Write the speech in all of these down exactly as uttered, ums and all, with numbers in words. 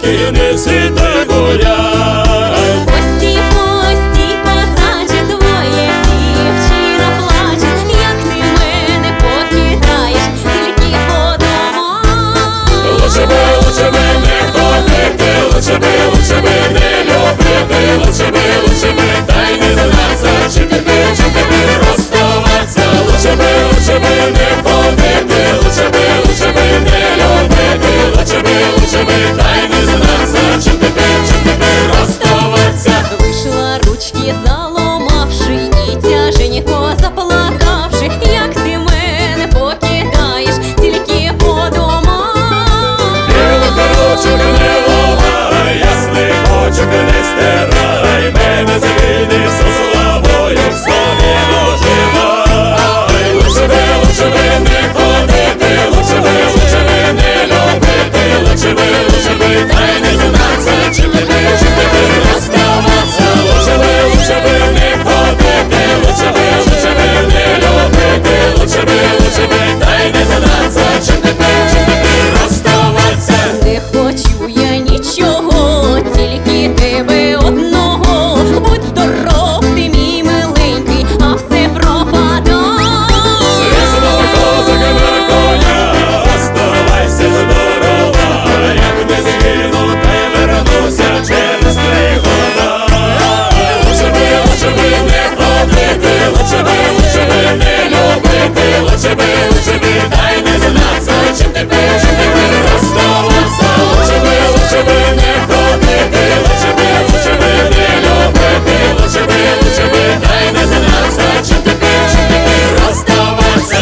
тільки не сиди гуляй. Пості, пості, козаче, твоє дівчина плаче, як ти мене покидаєш, тільки по домах. Лучше би, лучше би не ходити, лучше би, лучше би не любити, лучше би, лучше би та й не знаться, чи тобі, чи тобі розставаться. Лучше би, лучше би не ходити, лучше би, лучше би не любити, лучше би, лучше би та й не знаться, чи тобі, чи тобі розставаться. Вийшла ручки заломавши і тяженько заплакавши, як ти мене покидаєш, тільки по домах. Білих ручок не ломай, ясних очок не стирай, мене згине со славою в слові доживай. Лучше би, лучше би не ходити, лучше би, лучше би не любити, лучше би, лучше би та й не знаться, чи тобі, чи тобі розставаться. Лучше би, лучше би не ходити, лучше би, лучше би не любити, лучше би, лучше би та й не знаться, чи тобі, чи тобі розставаться. Не хочу я нічого, тільки тебе одного. Будь здоров, ти мій миленький, а все пропадає. Звісно, козак на коня, оставайся здорова, як не згину, та й вернуся через три года. Лучше би, лучше би не ходити, лучше би, лучше би не любити, лучше би, лучше би та й не знаться, чим тебе, чим тебе розставаться. Лучше би, лучше би не ходити, лучше би, лучше би не любити, лучше би, лучше би та й не знаться, чим тебе, чим тебе розставаться.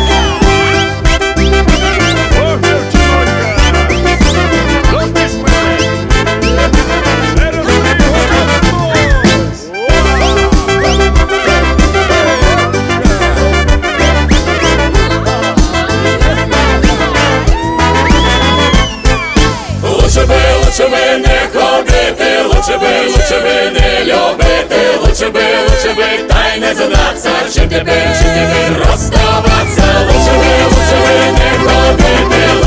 Ох, дівчонка, жовтий смерть, не Лучше би, лучше би не ходити, лучше би, лучше би не любити, лучше би, лучше би та й не знаться, чим тебе, чим тебе розставаться. Лучше би, лучше би не ходити,